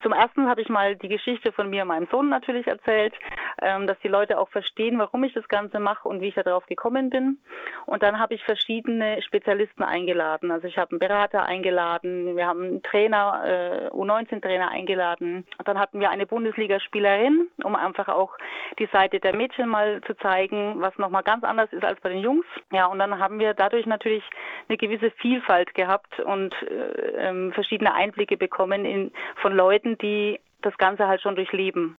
Zum Ersten habe ich mal die Geschichte von mir und meinem Sohn natürlich erzählt, dass die Leute auch verstehen, warum ich das Ganze mache und wie ich darauf gekommen bin. Und dann habe ich verschiedene Spezialisten eingeladen. Also ich habe einen Berater eingeladen, wir haben einen Trainer, U19-Trainer eingeladen. Und dann hatten wir eine Bundesligaspielerin, um einfach auch die Seite der Mädchen mal zu zeigen, was nochmal ganz anders ist als bei den Jungs. Ja, und dann haben wir dadurch natürlich eine gewisse Vielfalt gehabt und verschiedene Einblicke bekommen von Leuten, die das Ganze halt schon durchleben.